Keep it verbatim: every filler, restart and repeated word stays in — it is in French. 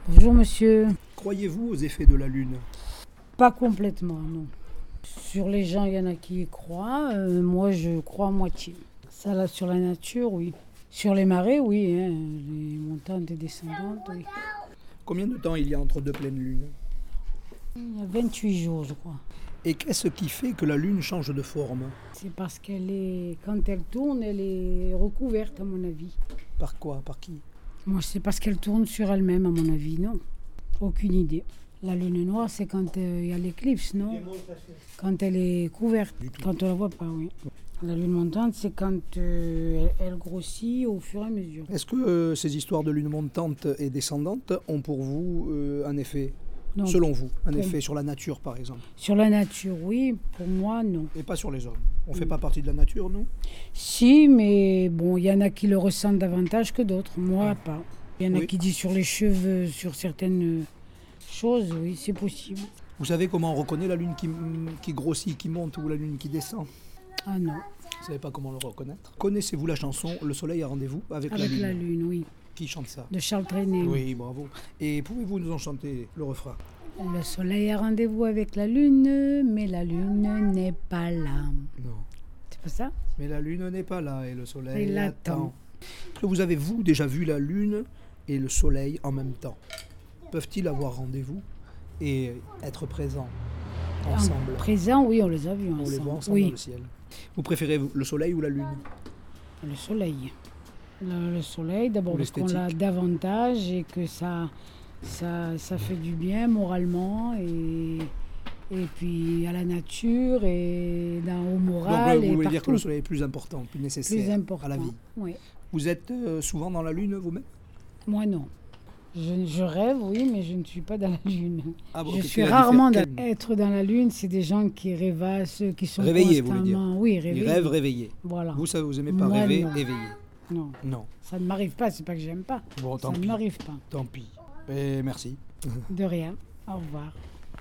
Bonjour monsieur. Croyez-vous aux effets de la Lune? Pas complètement, non. Sur les gens, il y en a qui y croient. Euh, moi, je crois à moitié. Ça, là, sur la nature, oui. Sur les marées, oui. Hein, les montantes et descendantes, oui. Combien de temps il y a entre deux pleines lunes? Il y a vingt-huit jours, je crois. Et qu'est-ce qui fait que la Lune change de forme? C'est parce qu'elle est, quand elle tourne, elle est recouverte, à mon avis. Par quoi? Par qui? Moi, c'est parce qu'elle tourne sur elle-même, à mon avis, non. Aucune idée. La lune noire, c'est quand euh, il y a l'éclipse, non? Quand elle est couverte, quand on la voit pas, oui. La lune montante, c'est quand euh, elle, elle grossit au fur et à mesure. Est-ce que euh, ces histoires de lune montante et descendante ont pour vous euh, un effet, Donc, selon vous, un pour- effet sur la nature par exemple? Sur la nature, oui. Pour moi, non. Et pas sur les hommes? On ne fait Mm. pas partie de la nature, nous? Si, mais bon, il y en a qui le ressentent davantage que d'autres. Moi, pas. Il y en a Oui. qui disent sur les cheveux, sur certaines choses, oui, c'est possible. Vous savez comment on reconnaît la Lune qui, qui grossit, qui monte ou la Lune qui descend? Ah non. Vous ne savez pas comment le reconnaître? Connaissez-vous la chanson « Le soleil a rendez-vous avec, Avec la la Lune » lune, oui. Qui chante ça? De Charles Trenet. Oui, bravo. Et pouvez-vous nous en chanter le refrain? Le soleil a rendez-vous avec la lune, mais la lune n'est pas là. Non. C'est pas ça? Mais la Lune n'est pas là et le soleil Il l'attend. l'attend. Est-ce que vous avez, vous, déjà vu la Lune et le soleil en même temps? Peuvent-ils avoir rendez-vous et être présents ensemble? En présent, oui, on les a vus On ensemble. les voit ensemble dans Oui, le ciel. Vous préférez le soleil ou la Lune? le soleil. Le, le soleil, d'abord Ou parce qu'on l'a l'esthétique. davantage et que ça, ça, ça fait du bien moralement et, et puis à la nature et dans, au Donc moral euh, et vous voulez dire que partout. le soleil est plus important, plus nécessaire Plus important. à la vie. Oui. Vous êtes euh, souvent dans la Lune vous-même? Moi, non. Je, je rêve, oui, mais je ne suis pas dans la lune. Ah bon, je quelle suis est la rarement dans... différence? Quelle- Être dans la lune, c'est des gens qui rêvassent, qui sont Réveillés, vous voulez dire? constamment... Oui, Ils réveillés. rêvent réveillés. Voilà. Vous, ça vous aimez pas Moi, rêver non. éveillé? Non, Non. ça ne m'arrive pas, c'est pas que j'aime pas. Bon, tant ça pis. ne m'arrive pas. Tant pis. Et merci. De rien. Au revoir.